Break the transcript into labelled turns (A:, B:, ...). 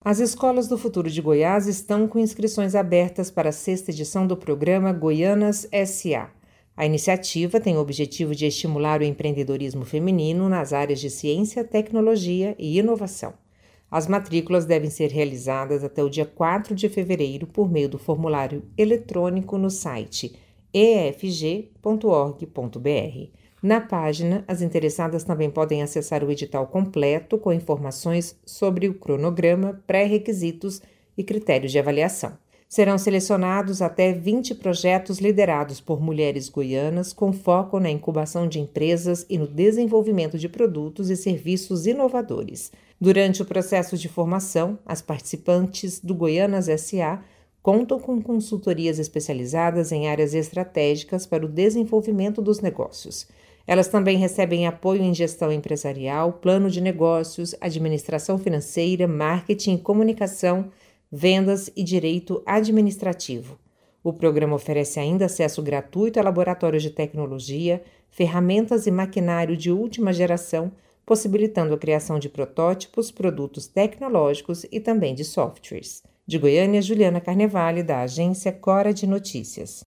A: As escolas do futuro de Goiás estão com inscrições abertas para a 6ª edição do programa Goianas S.A. A iniciativa tem o objetivo de estimular o empreendedorismo feminino nas áreas de ciência, tecnologia e inovação. As matrículas devem ser realizadas até o dia 4 de fevereiro por meio do formulário eletrônico no site efg.org.br. Na página, as interessadas também podem acessar o edital completo com informações sobre o cronograma, pré-requisitos e critérios de avaliação. Serão selecionados até 20 projetos liderados por mulheres goianas com foco na incubação de empresas e no desenvolvimento de produtos e serviços inovadores. Durante o processo de formação, as participantes do Goianas S.A. contam com consultorias especializadas em áreas estratégicas para o desenvolvimento dos negócios. Elas também recebem apoio em gestão empresarial, plano de negócios, administração financeira, marketing e comunicação, vendas e direito administrativo. O programa oferece ainda acesso gratuito a laboratórios de tecnologia, ferramentas e maquinário de última geração, possibilitando a criação de protótipos, produtos tecnológicos e também de softwares. De Goiânia, Juliana Carnevale, da agência Cora de Notícias.